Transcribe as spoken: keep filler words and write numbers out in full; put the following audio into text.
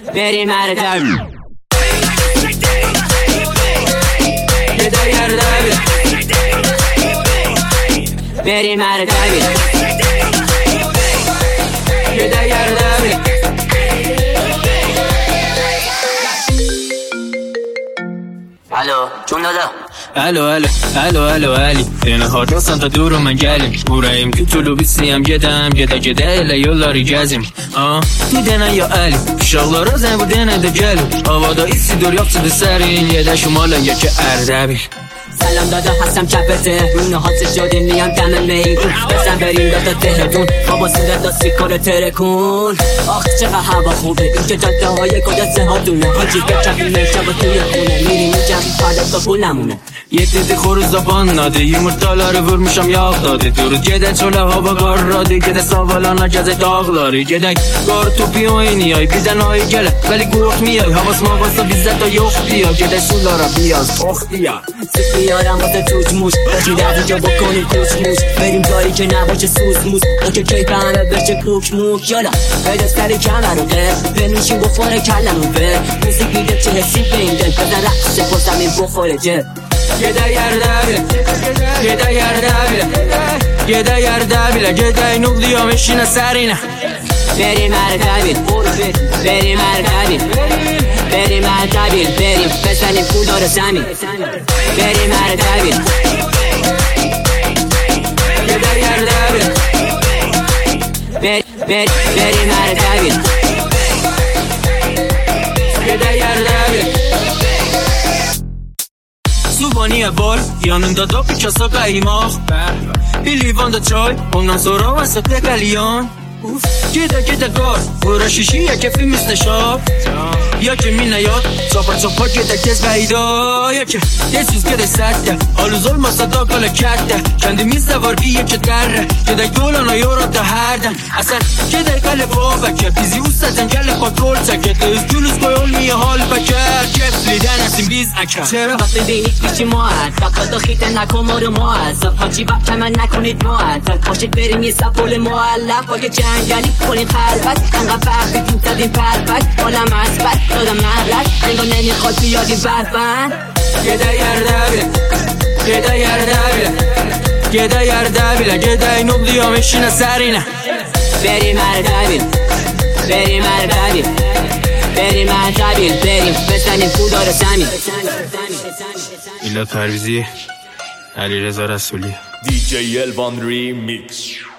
بریم مردم یه دایر دبیل بریم مردم یه دایر دبیل الو جون دادا الو الو الو الو علی این هاردستان تا دور من گلیم بوراییم تو طولو بیسیم گدم گده گده اله یولاری گزیم آه تو دنه یا علی شغل رازم بود دنه ده گلو آوادا ایسی دور یافت ده سرین یه ده شمالا یکی اردبیل سلام دادا هستم چپته رونه ها سجاده میم دم میگون بزن بریم دادا تهدون بابا سیده دا سیکار ترکون آخ چقدر هوا خوبه این که جاده های کدسه ها دونه حاجی بچه میشه با توی خونه میریم جمعی پاده تا پول نمونه یک دیدی خورو زبان ناده یه مرتالاره ور میشم یاق داده درود گده چوله ها با گار راده گده ساوالا نجزه داغ داری گده گار تو پیوینی های بیزن های گله ولی گوخ میای حواس ما باستا بیزد تا یخ بیا گده سولارا بیاز اخ بیا بیارم واسه توش موش باشی در جا بکنیم کوش موش بریم جایی که نباشه سوس موس اون که کی فهمه بشه کوک موک یالا بده سری کمر رو قه بنوشیم بخوره کلم رو به موسیق میده چه حسی بیندن بزن رقصه با زمین بخوره جب یه دایر دبیله یه دایر دبیله یه دایر دبیله یه دای نقلی ها مشینه سرینه بریم مردبیل بریم مردبیل بریم مردبیل بریم بزنیم کودار زمین بریم مردبیل یه دایر دبیله بریم مردبیل یه دایر دبیله سوبانی بال یانم دادا پیچاسا قیماخ بیلیوان دا چای اونان سورا و سقل قلیان گیده گیده گار برا شیشی یکی فیلم مثل شاب یا که می نیاد چاپا چاپا گیده کس بیدا یا که یه چیز گیده سرده آلو ظلم صدا کل کرده کندی میزده وارگی یکی دره گیده گولانا یورا تا هردن اصلا گیده گل بابا که بیزی او ستن گل پاکول تکده از جلوس گویل میه حال بکر کف لیدن اسیم بیز اکر چرا وقتی بینید پیچی ما هست فقط خیطه نکن ما رو ما هست پاچی وقت من نکنید ما هست پاشید بریم یه سپول معلق با که جنگلی کنیم خلبت انقدر فرقی دیم زدیم پرفت حالم اثبت دادم نهلت انگار نمیخواد بیادیم برفن یه دایر دبیله یه دایر دبیله یه دایر دبیله یه دای نقلی ها مشینه سرینه بریم مردبیل بریم مردبیل بریم مردبیل بریم بزنیم کودار زمین میلاد پرویزی علیرضا رسولی دی جی الوان ریمیکس.